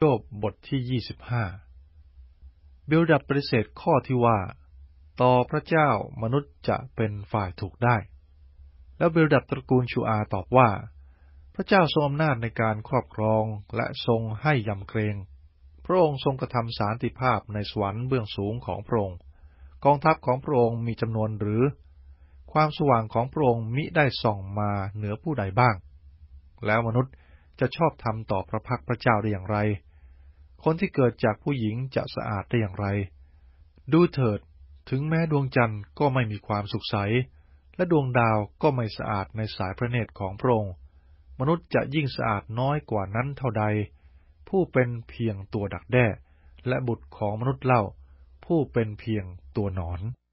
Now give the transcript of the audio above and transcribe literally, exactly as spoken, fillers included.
บทที่ยี่สิบห้าเบลดัดปฏิเสธข้อที่ว่าต่อพระเจ้ามนุษย์จะเป็นฝ่ายถูกได้แล้วเบลดัดตระกูลชูอาตอบว่าพระเจ้าทรงอำนาจในการครอบครองและทรงให้ยำเกรงพระองค์ทรงกระทำสันติภาพในสวรรค์เบื้องสูงของพระองค์กองทัพของพระองค์มีจำนวนหรือความสว่างของพระองค์มิได้ส่องมาเหนือผู้ใดบ้างแล้วมนุษย์จะชอบธรรมต่อพระพักพระเจ้าได้อย่างไรคนที่เกิดจากผู้หญิงจะสะอาดได้อย่างไรดูเถิดถึงแม้ดวงจันทร์ก็ไม่มีความสุขใสและดวงดาวก็ไม่สะอาดในสายพระเนตรของพระองค์มนุษย์จะยิ่งสะอาดน้อยกว่านั้นเท่าใดผู้เป็นเพียงตัวดักแด้และบุตรของมนุษย์เล่าผู้เป็นเพียงตัวหนอน